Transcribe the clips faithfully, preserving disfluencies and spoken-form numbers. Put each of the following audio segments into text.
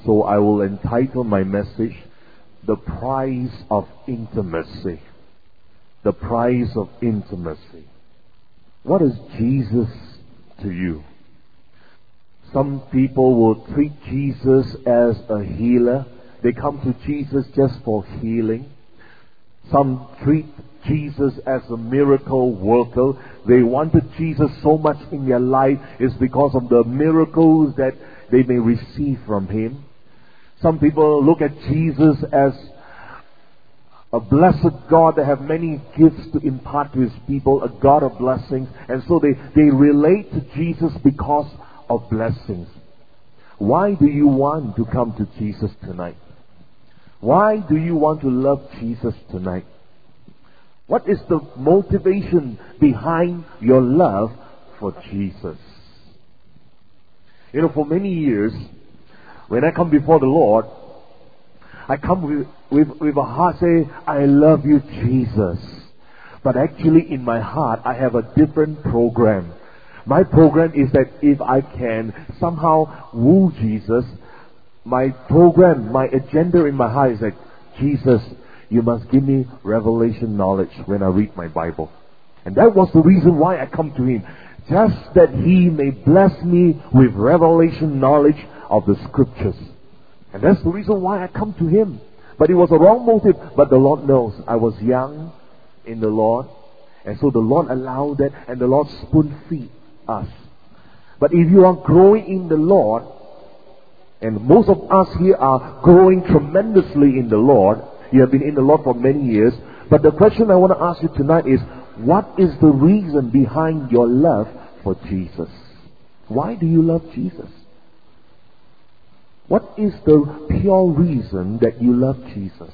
So I will entitle my message, The Price of Intimacy. The price of intimacy. What is Jesus to you? Some people will treat Jesus as a healer. They come to Jesus just for healing. Some treat Jesus as a miracle worker. They wanted Jesus so much in their life is because of the miracles that they may receive from Him. Some people look at Jesus as a blessed God that have many gifts to impart to His people, a God of blessings, and so they, they relate to Jesus because of blessings. Why do you want to come to Jesus tonight? Why do you want to love Jesus tonight? What is the motivation behind your love for Jesus? You know, for many years, when I come before the Lord, I come with, with, with a heart say, I love you, Jesus. But actually in my heart, I have a different program. My program is that if I can somehow woo Jesus, my program, my agenda in my heart is that, Jesus, you must give me revelation knowledge when I read my Bible. And that was the reason why I come to Him. Just that He may bless me with revelation knowledge of the Scriptures. And that's the reason why I come to Him. But it was a wrong motive. But the Lord knows I was young in the Lord. And so the Lord allowed that. And the Lord spoon-feed us. But if you are growing in the Lord, and most of us here are growing tremendously in the Lord. You have been in the Lord for many years. But the question I want to ask you tonight is, what is the reason behind your love for Jesus? Why do you love Jesus? What is the pure reason that you love Jesus?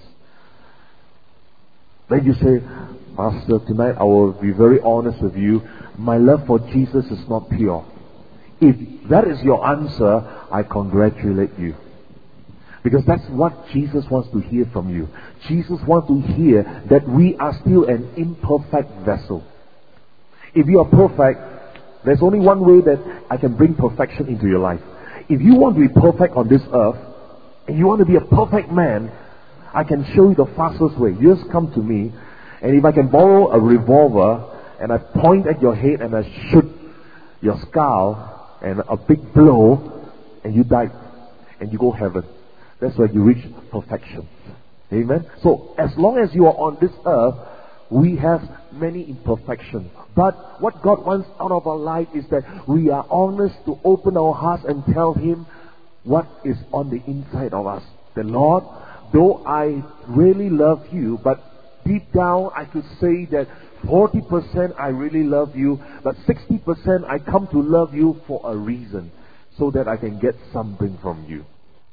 Then you say, Pastor, tonight I will be very honest with you. My love for Jesus is not pure. If that is your answer, I congratulate you. Because that's what Jesus wants to hear from you. Jesus wants to hear that we are still an imperfect vessel. If you are perfect, there's only one way that I can bring perfection into your life. If you want to be perfect on this earth, and you want to be a perfect man, I can show you the fastest way. You just come to me, and if I can borrow a revolver, and I point at your head, and I shoot your skull, and a big blow, and you die, and you go heaven. That's where you reach perfection. Amen? So, as long as you are on this earth, we have many imperfections. But what God wants out of our life is that we are honest to open our hearts and tell Him what is on the inside of us. The Lord, though I really love you, but deep down I could say that forty percent I really love you, but sixty percent I come to love you for a reason, so that I can get something from you.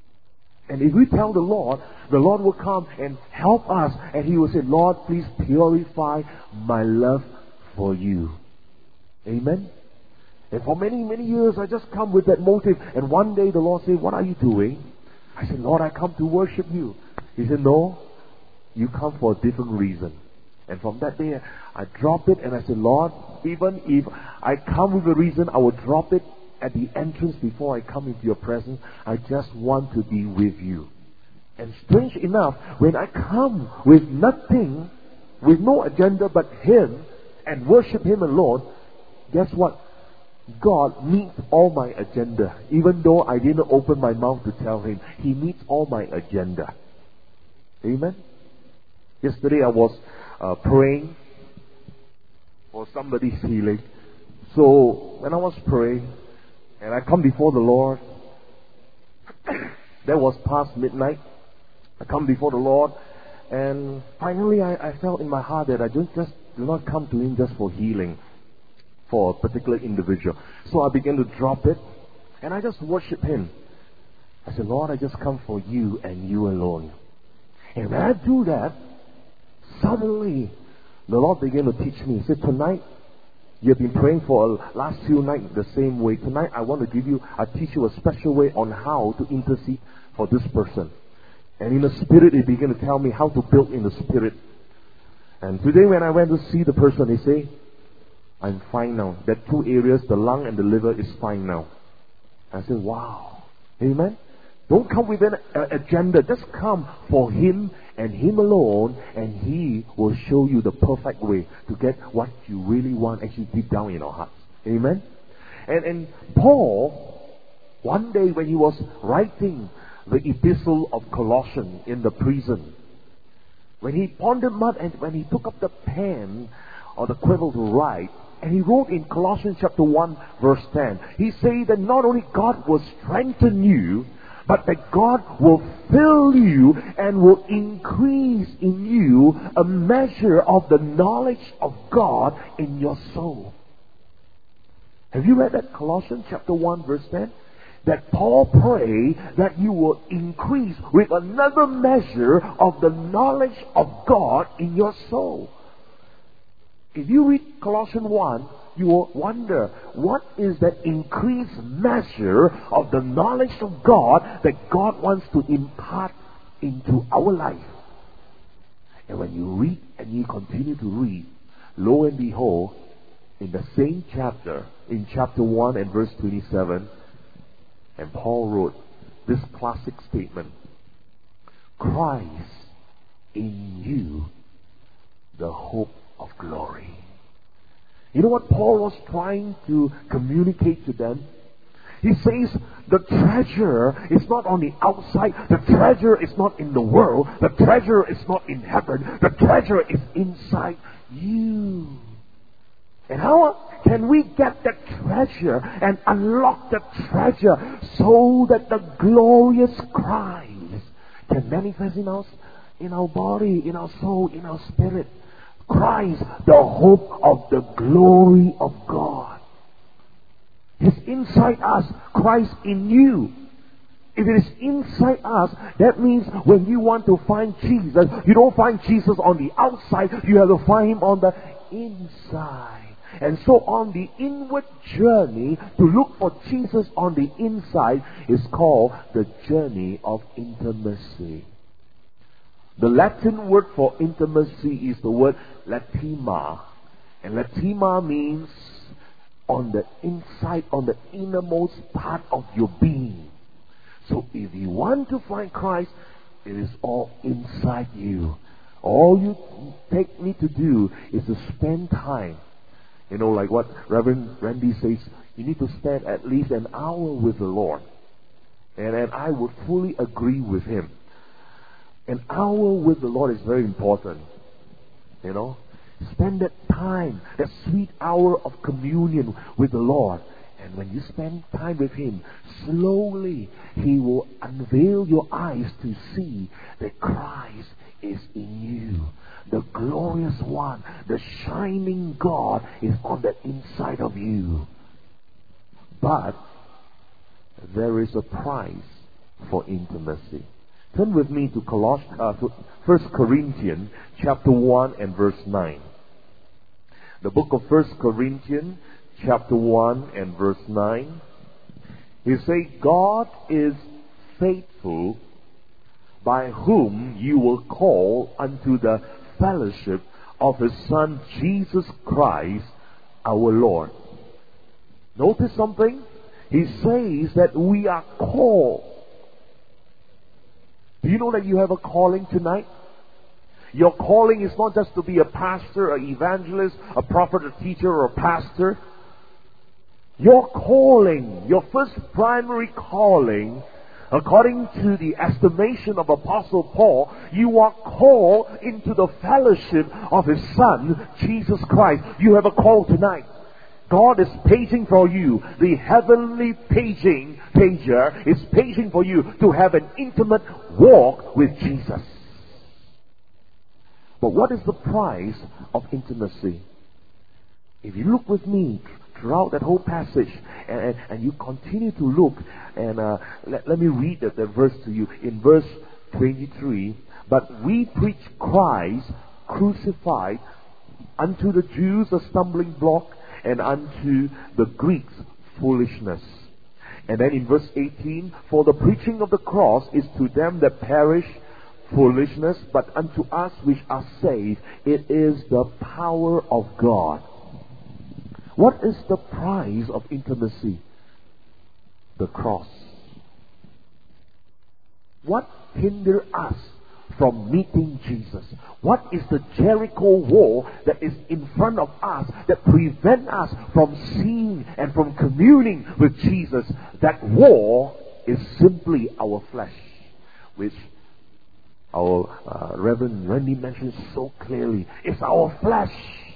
And if we tell the Lord, the Lord will come and help us, and He will say, Lord, please purify my love for you. Amen? And for many, many years, I just come with that motive. And one day the Lord said, what are you doing? I said, Lord, I come to worship you. He said, no, you come for a different reason. And from that day, I dropped it, and I said, Lord, even if I come with a reason, I will drop it at the entrance before I come into your presence. I just want to be with you. And strange enough, when I come with nothing, with no agenda but Him, and worship Him alone, guess what? God meets all my agenda. Even though I didn't open my mouth to tell Him, He meets all my agenda. Amen? Yesterday I was uh, praying for somebody's healing. So when I was praying, and I come before the Lord, that was past midnight. I come before the Lord, and finally I, I felt in my heart that I just, just do not come to Him just for healing for a particular individual. So I began to drop it, and I just worship Him. I said, Lord, I just come for you and you alone. And when I do that, suddenly the Lord began to teach me. He said, tonight, you've been praying for last few nights the same way. Tonight I want to give you, I teach you a special way on how to intercede for this person. And in the Spirit, He began to tell me how to build in the Spirit. And today when I went to see the person, he said, I'm fine now. That two areas, the lung and the liver, is fine now. I said, wow. Amen? Don't come with an uh, agenda. Just come for Him and Him alone, and He will show you the perfect way to get what you really want actually deep down in your heart. Amen? And, and Paul, one day when he was writing the epistle of Colossians in the prison, when he pondered much and when he took up the pen or the quill to write, and he wrote in Colossians chapter one verse ten, he said that not only God will strengthen you, but that God will fill you and will increase in you a measure of the knowledge of God in your soul. Have you read that? Colossians chapter one verse ten? That Paul prayed that you will increase with another measure of the knowledge of God in your soul. If you read Colossians one, you will wonder, what is that increased measure of the knowledge of God that God wants to impart into our life? And when you read and you continue to read, lo and behold, in the same chapter, in chapter one and verse twenty-seven, and Paul wrote this classic statement: Christ in you, the hope of glory. You know what Paul was trying to communicate to them? He says the treasure is not on the outside. The treasure is not in the world. The treasure is not in heaven. The treasure is inside you. And how can we get that treasure and unlock that treasure so that the glorious Christ can manifest in us, in our body, in our soul, in our spirit? Christ, the hope of the glory of God. He's inside us, Christ in you. If it is inside us, that means when you want to find Jesus, you don't find Jesus on the outside, you have to find Him on the inside. And so on the inward journey to look for Jesus on the inside is called the journey of intimacy. The Latin word for intimacy is the word latima. And latima means on the inside, on the innermost part of your being. So if you want to find Christ, it is all inside you. All you take, need to do is to spend time. You know, like what Reverend Randy says, you need to spend at least an hour with the Lord. And, and I would fully agree with him. An hour with the Lord is very important. You know, spend that time, that sweet hour of communion with the Lord. And when you spend time with Him, slowly He will unveil your eyes to see that Christ is in you. The glorious one, the shining God is on the inside of you. But there is a price for intimacy. Turn with me to Colossians, uh, to First Corinthians chapter one and verse nine. The book of First Corinthians chapter one and verse nine. He says, God is faithful, by whom you will call unto the fellowship of His Son Jesus Christ our Lord. Notice something? He says that we are called. Do you know that you have a calling tonight? Your calling is not just to be a pastor, an evangelist, a prophet, a teacher, or a pastor. Your calling, your first primary calling, according to the estimation of Apostle Paul, you are called into the fellowship of His Son, Jesus Christ. You have a call tonight. God is paging for you. The heavenly paging pager is paging for you to have an intimate walk with Jesus. But what is the price of intimacy? If you look with me throughout that whole passage, and, and, and you continue to look, and uh, let, let me read that, that verse to you. In verse twenty-three, but we preach Christ crucified, unto the Jews a stumbling block, and unto the Greeks foolishness. And then in verse eighteen, for the preaching of the cross is to them that perish foolishness, but unto us which are saved it is the power of God. What is the price of intimacy? The cross. What hinders us from meeting Jesus? What is the Jericho wall that is in front of us that prevent us from seeing and from communing with Jesus? That wall is simply our flesh, which our uh, Reverend Randy mentioned so clearly. It's our flesh.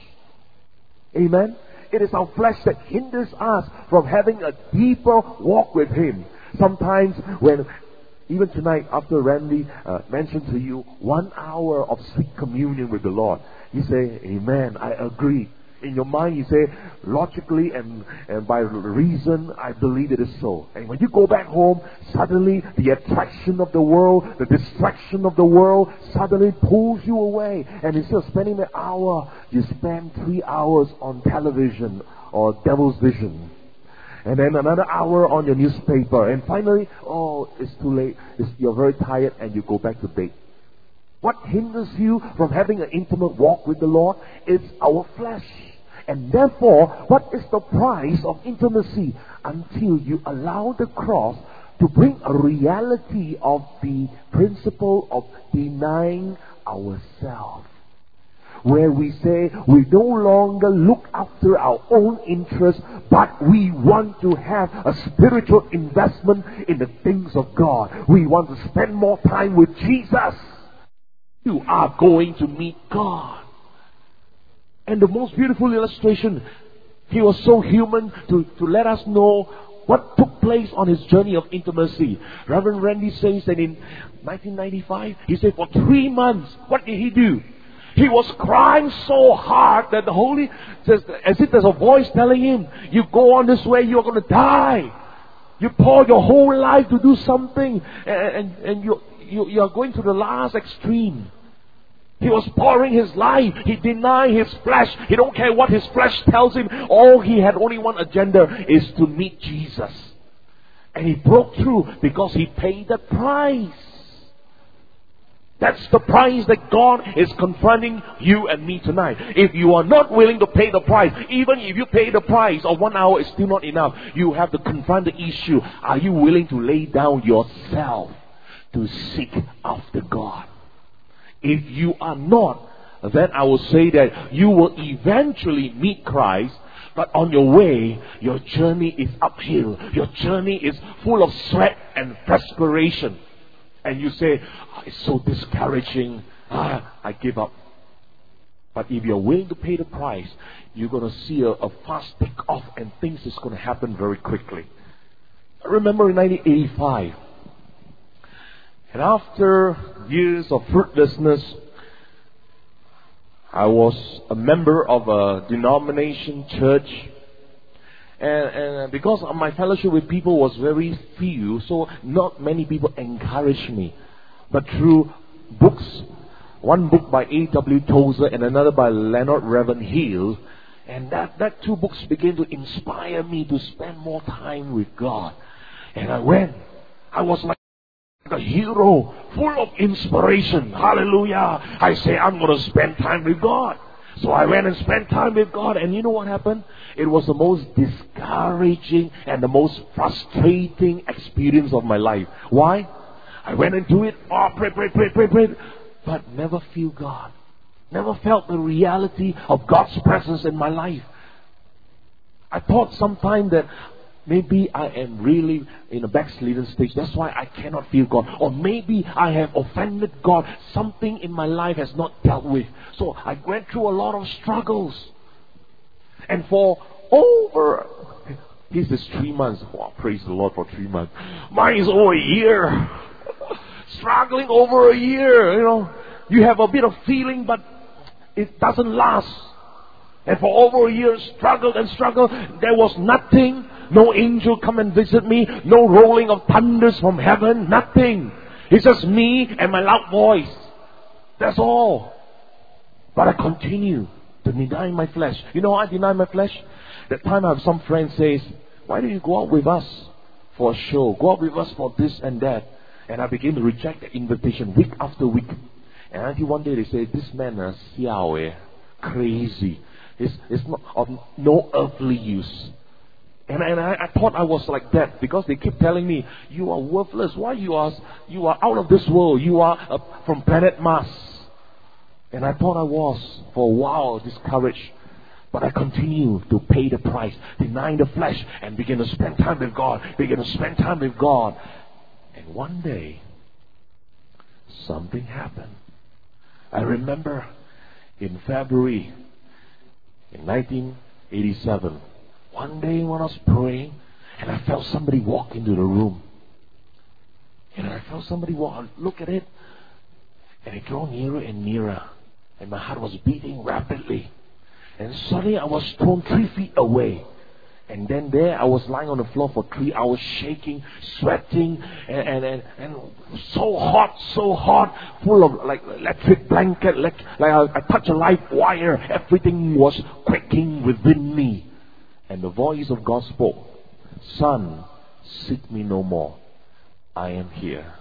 Amen? It is our flesh that hinders us from having a deeper walk with Him. Sometimes when, even tonight after Randy uh, mentioned to you one hour of sweet communion with the Lord, you say, Amen, I agree. In your mind you say, logically and, and by reason, I believe it is so. And when you go back home, suddenly the attraction of the world, the distraction of the world suddenly pulls you away. And instead of spending an hour, you spend three hours on television or devil's vision. And then another hour on your newspaper. And finally, oh, it's too late. It's, you're very tired and you go back to bed. What hinders you from having an intimate walk with the Lord is our flesh. And therefore, what is the price of intimacy? Until you allow the cross to bring a reality of the principle of denying ourselves. Where we say we no longer look after our own interests, but we want to have a spiritual investment in the things of God. We want to spend more time with Jesus. You are going to meet God. And the most beautiful illustration, He was so human to, to let us know what took place on His journey of intimacy. Reverend Randy says that in nineteen ninety-five, he said for three months, what did he do? He was crying so hard that the Holy, says, as if there's a voice telling him, you go on this way, you're going to die. You pour your whole life to do something, and, and, and you, you, you're going to the last extreme. He was pouring his life. He denied his flesh. He don't care what his flesh tells him. All he had only one agenda is to meet Jesus. And he broke through because he paid the price. That's the price that God is confronting you and me tonight. If you are not willing to pay the price, even if you pay the price of one hour, it's still not enough. You have to confront the issue. Are you willing to lay down yourself to seek after God? If you are not, then I will say that you will eventually meet Christ, but on your way, your journey is uphill. Your journey is full of sweat and perspiration. And you say, oh, it's so discouraging. Ah, I give up. But if you're willing to pay the price, you're going to see a, a fast take off and things is going to happen very quickly. I remember in nineteen eighty-five, and after years of fruitlessness, I was a member of a denomination church. And, and because my fellowship with people was very few, so not many people encouraged me. But through books, one book by A W Tozer and another by Leonard Ravenhill, and that, that two books began to inspire me to spend more time with God. And I went. I was like a hero, full of inspiration. Hallelujah. I say, I'm going to spend time with God. So I went and spent time with God. And you know what happened? It was the most discouraging and the most frustrating experience of my life. Why? I went into it, oh, pray, pray, pray, pray, pray, but never feel God. Never felt the reality of God's presence in my life. I thought sometime that maybe I am really in a backslidden stage. That's why I cannot feel God. Or maybe I have offended God. Something in my life has not dealt with. So I went through a lot of struggles. And for over, this is three months. Wow, praise the Lord for three months. Mine is over a year. Struggling over a year, you know. You have a bit of feeling, but it doesn't last. And for over a year, struggled and struggled. There was nothing. No angel come and visit me. No rolling of thunders from heaven. Nothing. It's just me and my loud voice. That's all. But I continue to deny my flesh. You know how I deny my flesh? That time I have some friend says, why don't you go out with us for a show? Go out with us for this and that. And I begin to reject the invitation week after week. And until one day they say, this man is uh, crazy. It's, it's not of no earthly use. And, and I, I thought I was like that because they keep telling me, you are worthless. Why you are, you are out of this world. You are uh, from planet Mars. And I thought I was for a while discouraged. But I continued to pay the price, denying the flesh, and begin to spend time with God. Begin to spend time with God. And one day, something happened. I remember in February in nineteen eighty-seven, one day when I was praying, and I felt somebody walk into the room. And I felt somebody walk, look at it, and it drew nearer and nearer. And my heart was beating rapidly. And suddenly I was thrown three feet away. And then there I was lying on the floor for three hours, shaking, sweating, and, and, and, and so hot, so hot, full of like electric blanket, like, like I, I touched a live wire. Everything was quaking within me. And the voice of God spoke, "Son, seek me no more. I am here."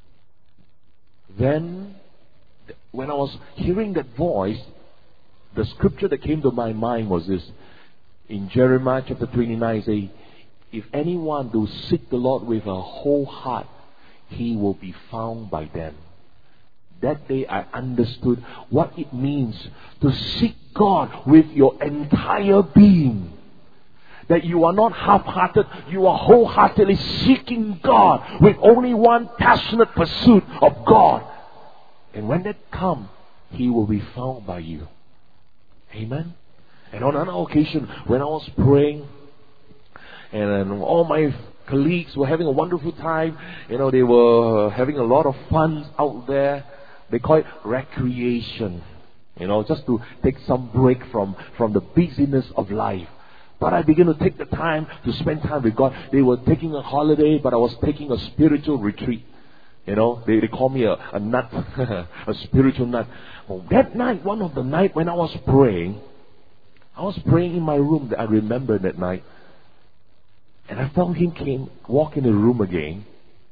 Then, when I was hearing that voice, the scripture that came to my mind was this. In Jeremiah chapter twenty-nine, it says, "If anyone do seek the Lord with a whole heart, he will be found by them." That day I understood what it means to seek God with your entire being. That you are not half-hearted, you are wholeheartedly seeking God with only one passionate pursuit of God. And when that comes, He will be found by you. Amen. And on another occasion, when I was praying, and, and all my colleagues were having a wonderful time, you know, they were having a lot of fun out there. They call it recreation, you know, just to take some break from, from the busyness of life. But I began to take the time to spend time with God. They were taking a holiday, but I was taking a spiritual retreat. You know, they, they call me a, a nut, a spiritual nut. Well, that night, one of the night when I was praying, I was praying in my room. That I remember that night. And I felt Him came, walk in the room again.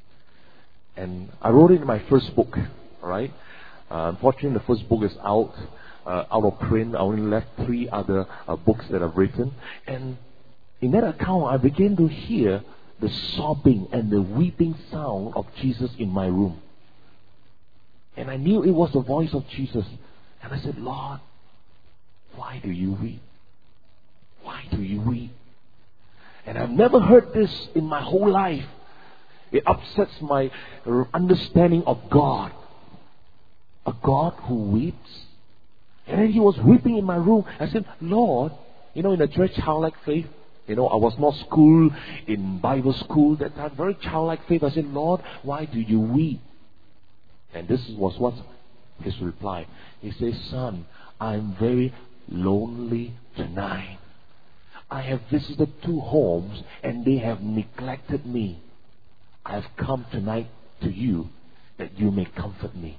And I wrote it in my first book. Alright? Uh, unfortunately, the first book is out, uh, out of print. I only left three other uh, books that I've written. And in that account, I began to hear the sobbing and the weeping sound of Jesus in my room. And I knew it was the voice of Jesus. And I said, "Lord, why do you weep? Why do you weep?" And I've never heard this in my whole life. It upsets my understanding of God. A God who weeps. And then He was weeping in my room. I said, "Lord," you know, in a very childlike faith, you know, I was not schooled in Bible school that time, very childlike faith. I said, "Lord, why do you weep?" And this was what His reply. He says, "Son, I'm very lonely tonight. I have visited two homes and they have neglected me. I have come tonight to you that you may comfort me."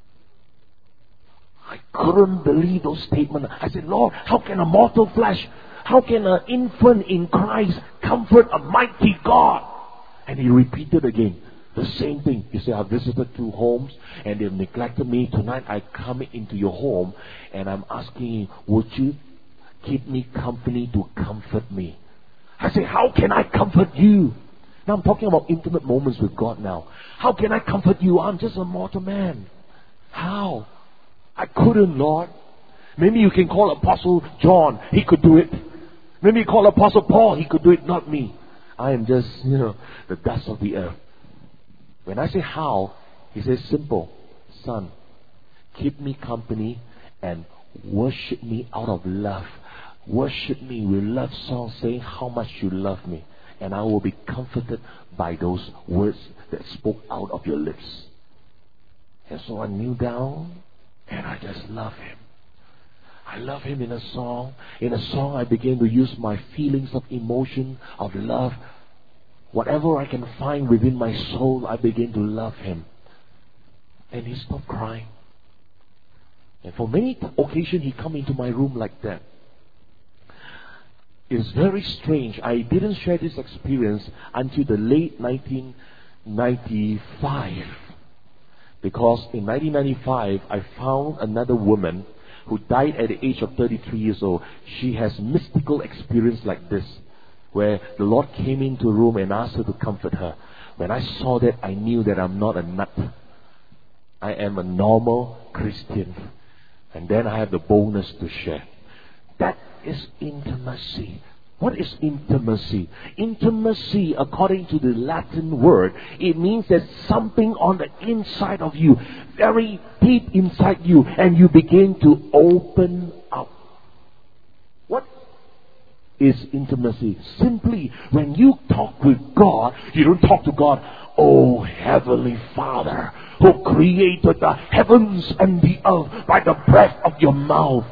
I couldn't believe those statements. I said, "Lord, how can a mortal flesh, how can an infant in Christ comfort a mighty God?" And He repeated again the same thing. He said, "I visited two homes and they've neglected me. Tonight I come into your home and I'm asking you, would you keep me company to comfort me?" I said, "How can I comfort you?" Now I'm talking about intimate moments with God now. How can I comfort you? I'm just a mortal man. How? I couldn't, Lord. Maybe you can call Apostle John. He could do it. Maybe you call Apostle Paul. He could do it, not me. I am just, you know, the dust of the earth. When I say how, He says simple. "Son, keep me company and worship me out of love. Worship me with love songs saying how much you love me. And I will be comforted by those words that spoke out of your lips." And so I kneel down and I just love Him. I love Him in a song. In a song I begin to use my feelings of emotion, of love. Whatever I can find within my soul, I begin to love Him. And He stopped crying. And for many occasions He come into my room like that. It's very strange. I didn't share this experience until the late nineteen ninety-five. Because in nineteen ninety-five, I found another woman who died at the age of thirty-three years old. She has mystical experience like this. where the Lord came into a room and asked her to comfort her. When I saw that, I knew that I'm not a nut. I am a normal Christian. And then I have the boldness to share. That is intimacy. What is intimacy? Intimacy, according to the Latin word, it means there's something on the inside of you, very deep inside you, and you begin to open up. What is intimacy? Simply, when you talk with God, you don't talk to God, "Oh, Heavenly Father, who created the heavens and the earth by the breath of your mouth."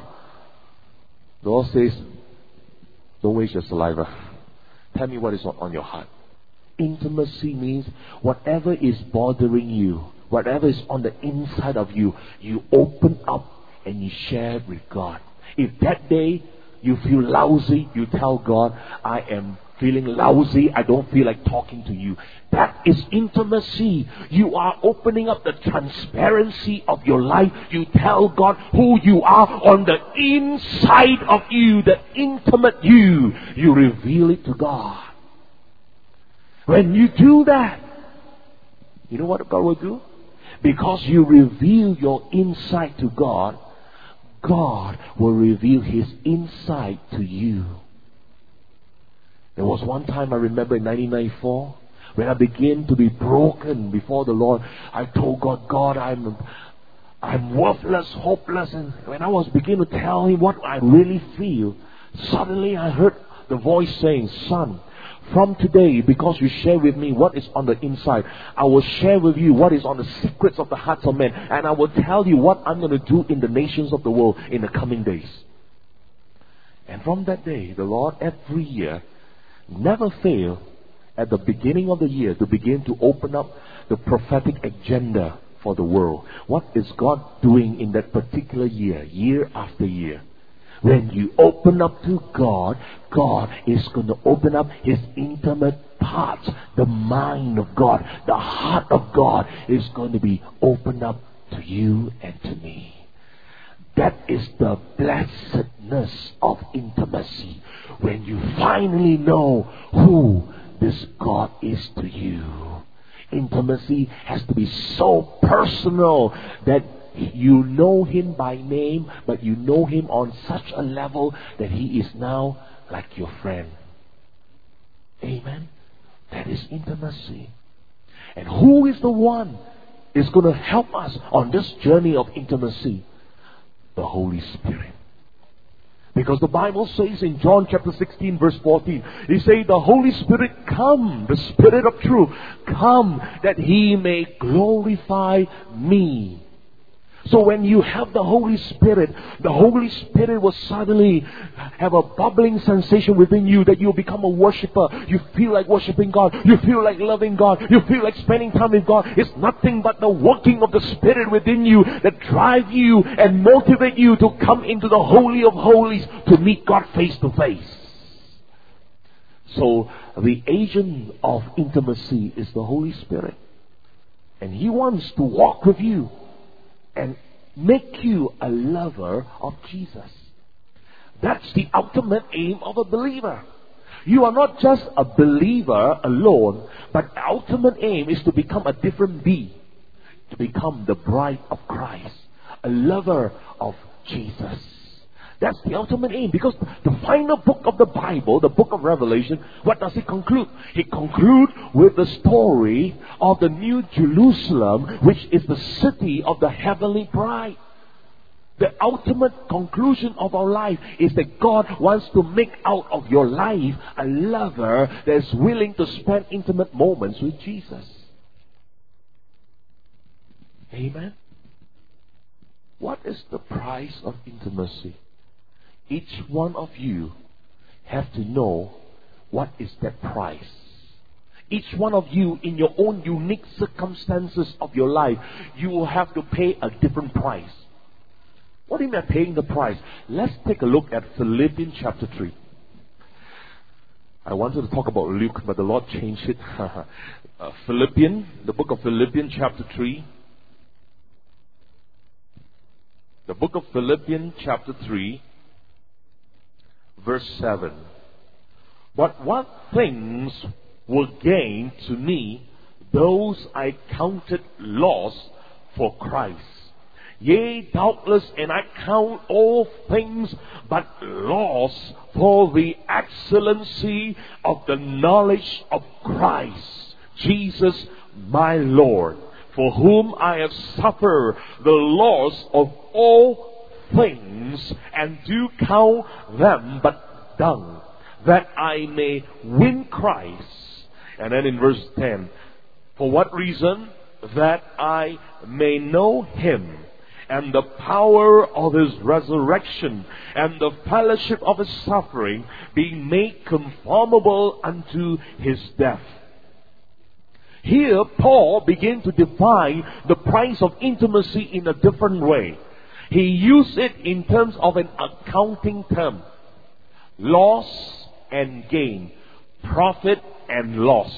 The Lord says, "Don't waste your saliva. Tell me what is on your heart." Intimacy means whatever is bothering you, whatever is on the inside of you, you open up and you share it with God. If that day you feel lousy, you tell God, "I am feeling lousy. I don't feel like talking to you." That is intimacy. You are opening up the transparency of your life. You tell God who you are on the inside of you, the intimate you. You reveal it to God. When you do that, you know what God will do? Because you reveal your inside to God, God will reveal His inside to you. There was one time I remember in nineteen ninety-four when I began to be broken before the Lord. I told God, "God, I'm I'm worthless, hopeless." And when I was beginning to tell Him what I really feel, suddenly I heard the voice saying, "Son, from today, because you share with me what is on the inside, I will share with you what is on the secrets of the hearts of men. And I will tell you what I'm going to do in the nations of the world in the coming days." And from that day, the Lord every year never fail at the beginning of the year to begin to open up the prophetic agenda for the world. What is God doing in that particular year, year after year? When you open up to God, God is going to open up His intimate parts. The mind of God, the heart of God is going to be opened up to you and to me. That is the blessedness of intimacy. When you finally know who this God is to you. Intimacy has to be so personal that you know Him by name, but you know Him on such a level that He is now like your friend. Amen? That is intimacy. And who is the one is going to help us on this journey of intimacy? The Holy Spirit. Because the Bible says in John chapter sixteen verse fourteen, He says, "The Holy Spirit come, the Spirit of truth, come that He may glorify me." So when you have the Holy Spirit, the Holy Spirit will suddenly have a bubbling sensation within you that you'll become a worshiper. You feel like worshiping God. You feel like loving God. You feel like spending time with God. It's nothing but the working of the Spirit within you that drive you and motivate you to come into the Holy of Holies to meet God face to face. So the agent of intimacy is the Holy Spirit. And He wants to walk with you and make you a lover of Jesus. That's the ultimate aim of a believer. You are not just a believer alone, but the ultimate aim is to become a different being, to become the bride of Christ, a lover of Jesus. That's the ultimate aim, because the final book of the Bible, the book of Revelation, what does it conclude? It concludes with the story of the New Jerusalem, which is the city of the heavenly bride. The ultimate conclusion of our life is that God wants to make out of your life a lover that is willing to spend intimate moments with Jesus. Amen? What is the price of intimacy? Each one of you have to know what is that price. Each one of you, in your own unique circumstances of your life, you will have to pay a different price. What do you mean by paying the price? Let's take a look at Philippians chapter three. I wanted to talk about Luke, but the Lord changed it. uh, Philippians, the book of Philippians chapter three. The book of Philippians chapter three. Verse seven. But what things were gained to me, those I counted loss for Christ. Yea, doubtless, and I count all things but loss for the excellency of the knowledge of Christ, Jesus my Lord, for whom I have suffered the loss of all things, and do count them but dung, that I may win Christ. And then in verse ten, for what reason? That I may know Him, and the power of His resurrection, and the fellowship of His suffering, being made conformable unto His death. Here, Paul began to define the price of intimacy in a different way. He used it in terms of an accounting term. Loss and gain. Profit and loss.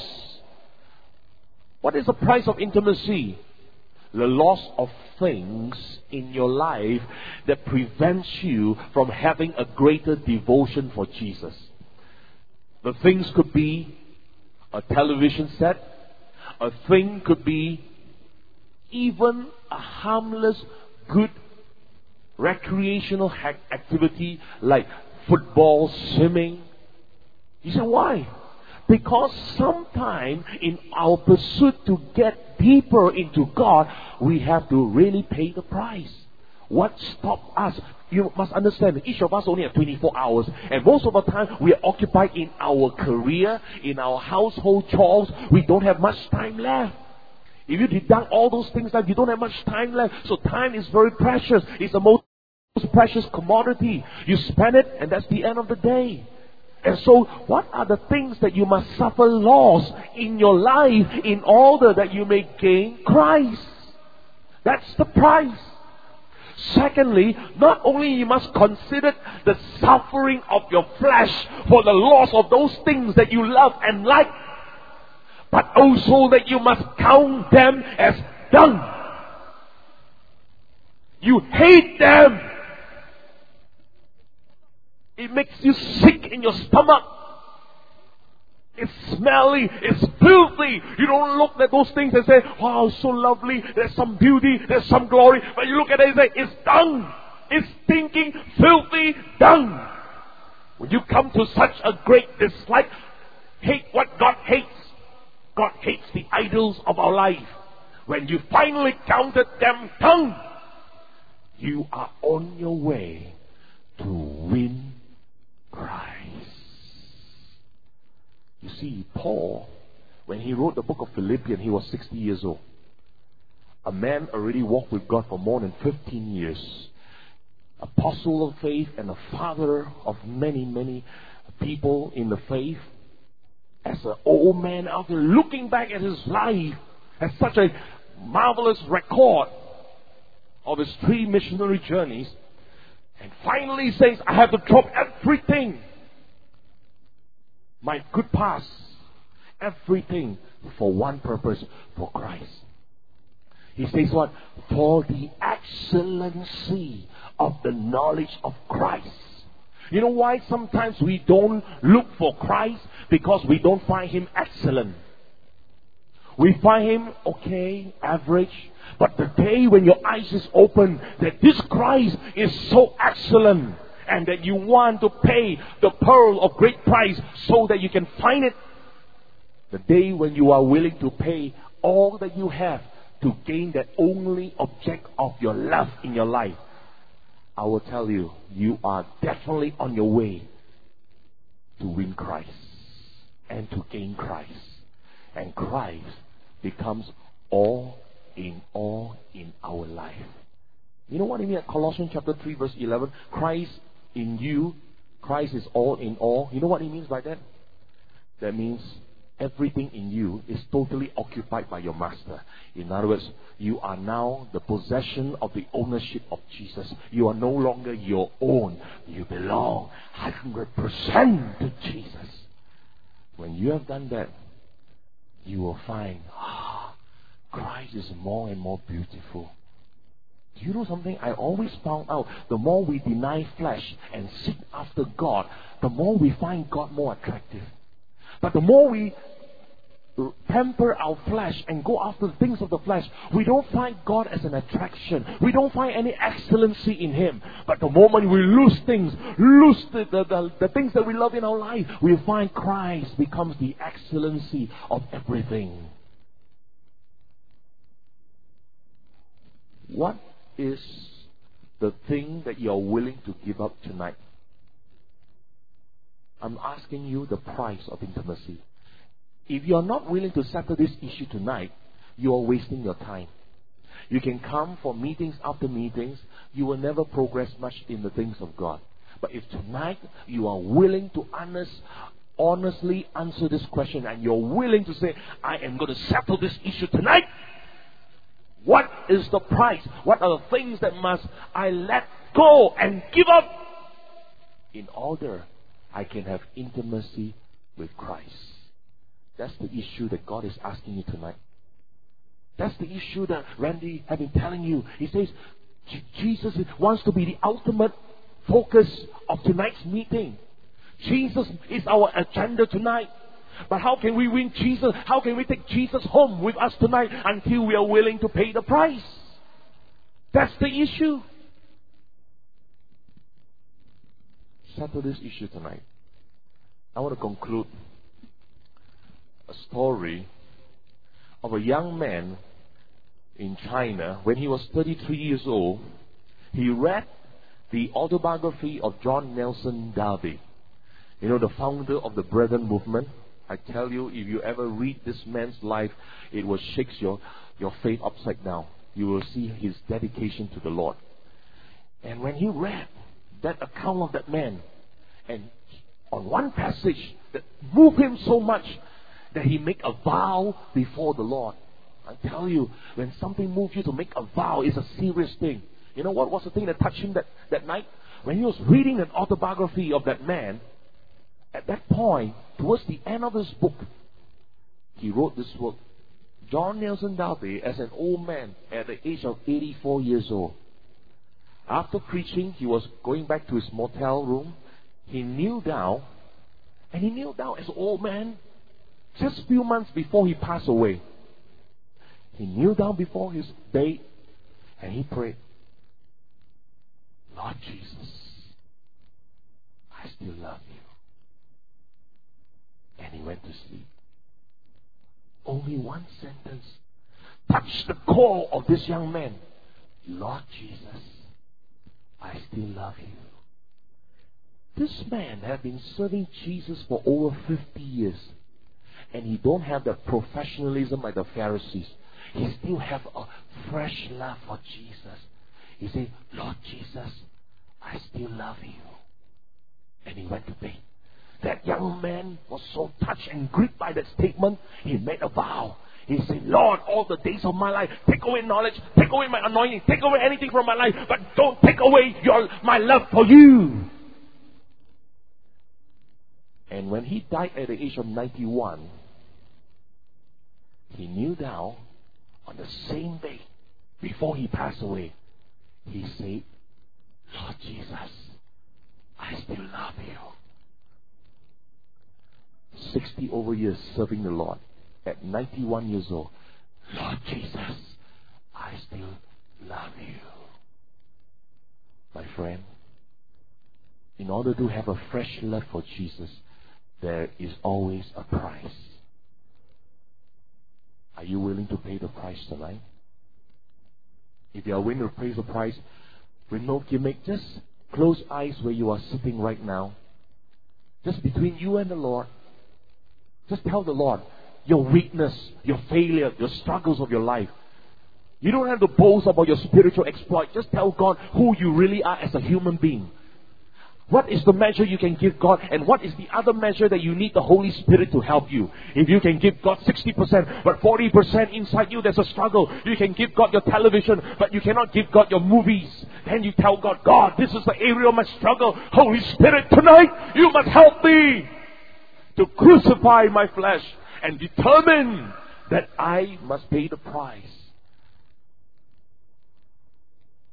What is the price of intimacy? The loss of things in your life that prevents you from having a greater devotion for Jesus. The things could be a television set. A thing could be even a harmless, good recreational activity like football, swimming. You say, why? Because sometime in our pursuit to get deeper into God, we have to really pay the price. What stops us? You must understand that each of us only have twenty-four hours. And most of the time, we are occupied in our career, in our household chores. We don't have much time left. If you deduct all those things, like you don't have much time left. So time is very precious. It's the most precious commodity. You spend it, and that's the end of the day. And so, what are the things that you must suffer loss in your life in order that you may gain Christ? That's the price. Secondly, not only you must consider the suffering of your flesh for the loss of those things that you love and like, but also that you must count them as dung. You hate them. It makes you sick in your stomach. It's smelly. It's filthy. You don't look at those things and say, wow, so lovely. There's some beauty. There's some glory. But you look at it and say, it's dung. It's stinking, filthy dung. When you come to such a great dislike, hate what God hates. God hates the idols of our life. When you finally counted them dung, you are on your way to win Christ. You see, Paul, when he wrote the book of Philippians, he was sixty years old. A man already walked with God for more than fifteen years. Apostle of faith and a father of many, many people in the faith. As an old man out there looking back at his life, as such a marvelous record of his three missionary journeys, and finally says, I have to drop everything. My good past, everything for one purpose, for Christ. He says what? For the excellency of the knowledge of Christ. You know why sometimes we don't look for Christ? Because we don't find Him excellent. We find Him okay, average. But the day when your eyes is open, that this Christ is so excellent, and that you want to pay the pearl of great price so that you can find it. The day when you are willing to pay all that you have to gain that only object of your love in your life, I will tell you, you are definitely on your way to win Christ and to gain Christ. And Christ becomes all in all in our life. You know what I mean at Colossians chapter three verse eleven? Christ in you, Christ is all in all. You know what he means by that? That means everything in you is totally occupied by your master. In other words, you are now the possession of the ownership of Jesus. You are no longer your own. You belong one hundred percent to Jesus. When you have done that, you will find, ah, Christ is more and more beautiful. Do you know something? I always found out the more we deny flesh and seek after God, the more we find God more attractive. But the more we temper our flesh and go after the things of the flesh, we don't find God as an attraction. We don't find any excellency in Him. But the moment we lose things, lose the, the, the, the things that we love in our life, we find Christ becomes the excellency of everything. What is the thing that you are willing to give up tonight? I'm asking you the price of intimacy. If you are not willing to settle this issue tonight, you are wasting your time. You can come for meetings after meetings, you will never progress much in the things of God. But if tonight you are willing to honest, honestly answer this question, and you're willing to say, I am going to settle this issue tonight, what is the price? What are the things that must I let go and give up in order I can have intimacy with Christ? That's the issue that God is asking you tonight. That's the issue that Randy has been telling you. He says, Jesus wants to be the ultimate focus of tonight's meeting. Jesus is our agenda tonight. But how can we win Jesus? How can we take Jesus home with us tonight until we are willing to pay the price? That's the issue. Settle this issue tonight. I want to conclude a story of a young man in China. When he was thirty-three years old, he read the autobiography of John Nelson Darby. You know, the founder of the Brethren movement. I tell you, if you ever read this man's life, it will shake your, your faith upside down. You will see his dedication to the Lord. And when he read that account of that man, and on one passage that moved him so much that he made a vow before the Lord. I tell you, when something moves you to make a vow, it's a serious thing. You know what was the thing that touched him that, that night? When he was reading an autobiography of that man, at that point, towards the end of his book, he wrote this book. John Nelson Darby, as an old man at the age of eighty-four years old, after preaching, he was going back to his motel room. He kneeled down, and he kneeled down as an old man just a few months before he passed away. He kneeled down before his bed, and he prayed, Lord Jesus, I still love you. And he went to sleep. Only one sentence touched the core of this young man. Lord Jesus, I still love you. This man had been serving Jesus for over fifty years. And he don't have the professionalism like the Pharisees. He still have a fresh love for Jesus. He said, Lord Jesus, I still love you. And he went to bed. That young man was so touched and gripped by that statement, he made a vow. He said, Lord, all the days of my life, take away knowledge, take away my anointing, take away anything from my life, but don't take away your my love for you. And when he died at the age of ninety-one, he kneeled down on the same day before he passed away. He said, Lord Jesus, I still love you. sixty over years serving the Lord. At ninety-one years old, Lord Jesus, I still love you. My friend, in order to have a fresh love for Jesus, there is always a price. Are you willing to pay the price tonight? If you are willing to pay the price, with no gimmick, just close eyes where you are sitting right now. Just between you and the Lord. Just tell the Lord your weakness, your failure, your struggles of your life. You don't have to boast about your spiritual exploit. Just tell God who you really are as a human being. What is the measure you can give God, and what is the other measure that you need the Holy Spirit to help you? If you can give God sixty percent, but forty percent inside you, there's a struggle. You can give God your television, but you cannot give God your movies. Then you tell God, God, this is the area of my struggle. Holy Spirit, tonight, you must help me to crucify my flesh and determine that I must pay the price.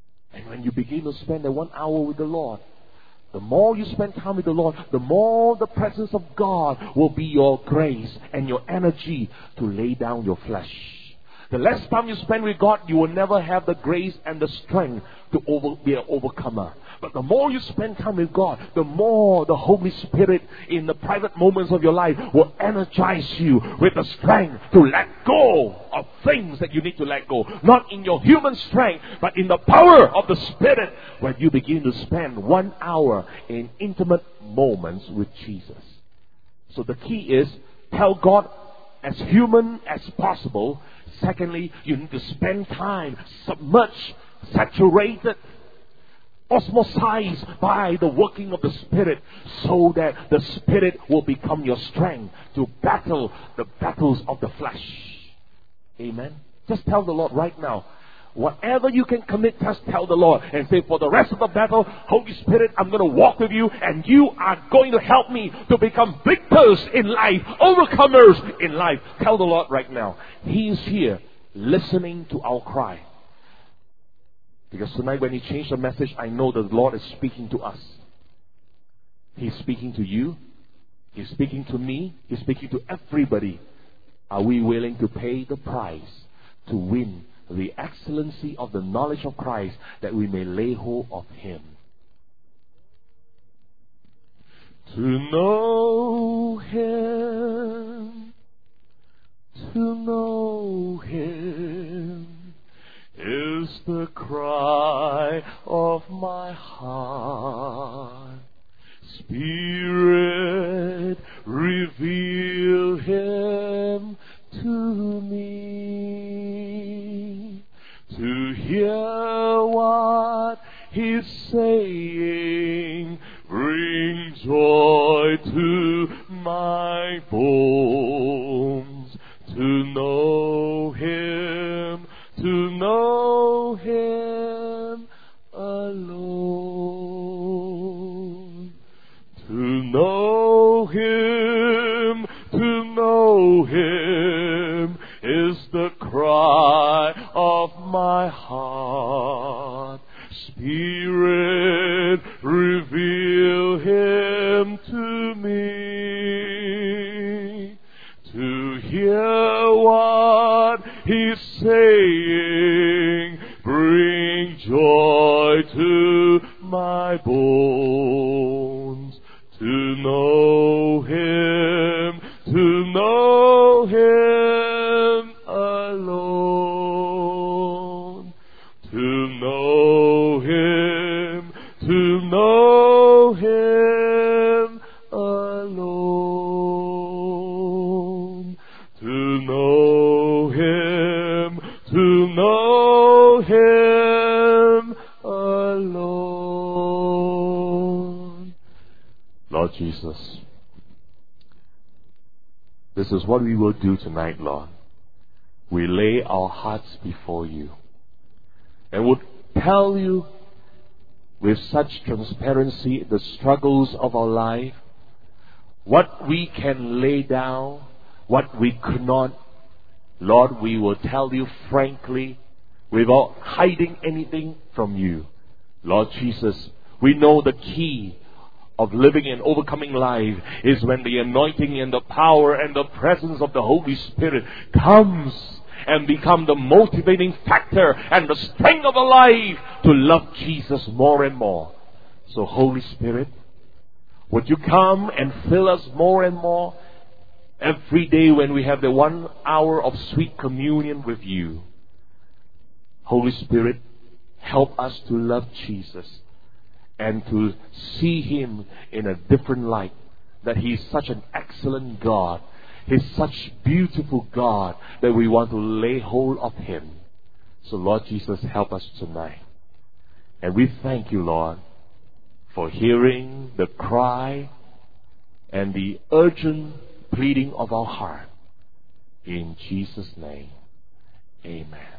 when you begin to spend that one hour with the Lord, the more you spend time with the Lord, the more the presence of God will be your grace and your energy to lay down your flesh. The less time you spend with God, you will never have the grace and the strength to over, be an overcomer. But the more you spend time with God, the more the Holy Spirit in the private moments of your life will energize you with the strength to let go of things that you need to let go. Not in your human strength, but in the power of the Spirit, when you begin to spend one hour in intimate moments with Jesus. So the key is, tell God as human as possible. Secondly, you need to spend time submerged, saturated, osmosized by the working of the Spirit, so that the Spirit will become your strength to battle the battles of the flesh. Amen. Just tell the Lord right now, whatever you can commit, just tell the Lord and say, for the rest of the battle, Holy Spirit, I'm going to walk with you, and you are going to help me to become victors in life, overcomers in life. Tell the Lord right now. He is here listening to our cry. Because tonight when He changed the message, I know that the Lord is speaking to us. He's speaking to you. He's speaking to me. He's speaking to everybody. Are we willing to pay the price to win the excellency of the knowledge of Christ, that we may lay hold of Him? To know Him, to know Him is the cry of my heart. Spirit, reveal Him to me, to hear what He's saying, bring joy to my bones. To know Him, to know Him alone. To know Him, to know Him is the cry of my heart. Spirit, reveal Him to me, to hear what He's saying, bring joy to my bones. To know Him, to know Him alone. To know Him, to know Him alone. To know Him, to know Him alone. Lord Jesus, this is what we will do tonight, Lord. We lay our hearts before You and would tell You with such transparency the struggles of our life, what we can lay down, what we could not. Lord, we will tell You frankly, without hiding anything from You. Lord Jesus, we know the key of living an overcoming life is when the anointing and the power and the presence of the Holy Spirit comes and become the motivating factor and the strength of our life to love Jesus more and more. So Holy Spirit, would You come and fill us more and more every day when we have the one hour of sweet communion with You. Holy Spirit, help us to love Jesus and to see Him in a different light, that He is such an excellent God. He's such beautiful God that we want to lay hold of Him. So Lord Jesus, help us tonight. And we thank You, Lord, for hearing the cry and the urgent pleading of our heart. In Jesus' name, amen.